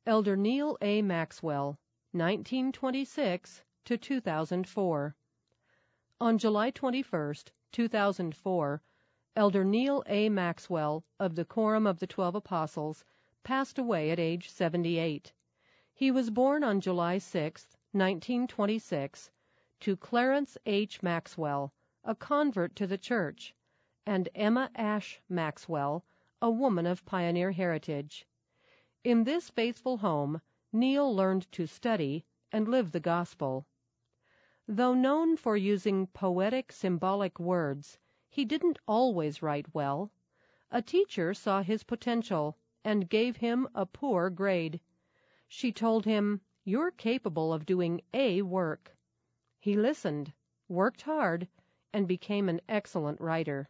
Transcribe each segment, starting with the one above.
Elder Neal A. Maxwell, 1926 to 2004. On July 21, 2004, Elder Neal A. Maxwell of the Quorum of the 12 Apostles passed away at age 78. He was born on July 6, 1926, to Clarence H. Maxwell, a convert to the church, and Emma Ash Maxwell, a woman of pioneer heritage. In this faithful home, Neal learned to study and live the gospel. Though known for using poetic, symbolic words, he didn't always write well. A teacher saw his potential and gave him a poor grade. She told him, "You're capable of doing A work." He listened, worked hard, and became an excellent writer.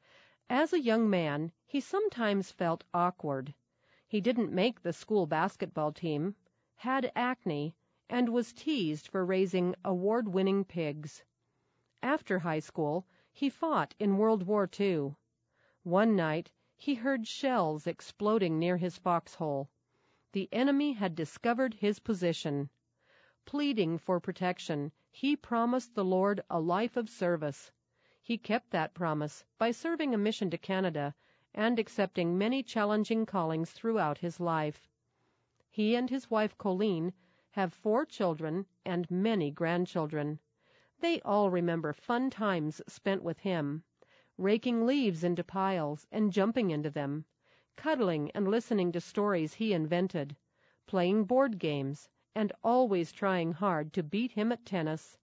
As a young man, he sometimes felt awkward. He didn't make the school basketball team, had acne, and was teased for raising award-winning pigs. After high school, he fought in World War II. One night, he heard shells exploding near his foxhole. The enemy had discovered his position. Pleading for protection, he promised the Lord a life of service. He kept that promise by serving a mission to Canada and accepting many challenging callings throughout his life. He and his wife Colleen have 4 children and many grandchildren. They all remember fun times spent with him, raking leaves into piles and jumping into them, cuddling and listening to stories he invented, playing board games, and always trying hard to beat him at tennis.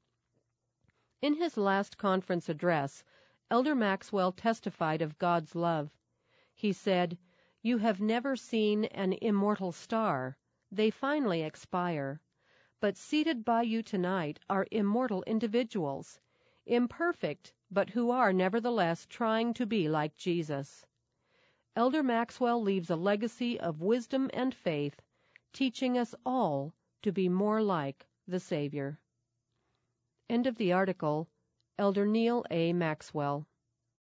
In his last conference address, Elder Maxwell testified of God's love. He said, "You have never seen an immortal star. They finally expire. But seated by you tonight are immortal individuals, imperfect, but who are nevertheless trying to be like Jesus." Elder Maxwell leaves a legacy of wisdom and faith, teaching us all to be more like the Savior. End of the article. Elder Neal A. Maxwell.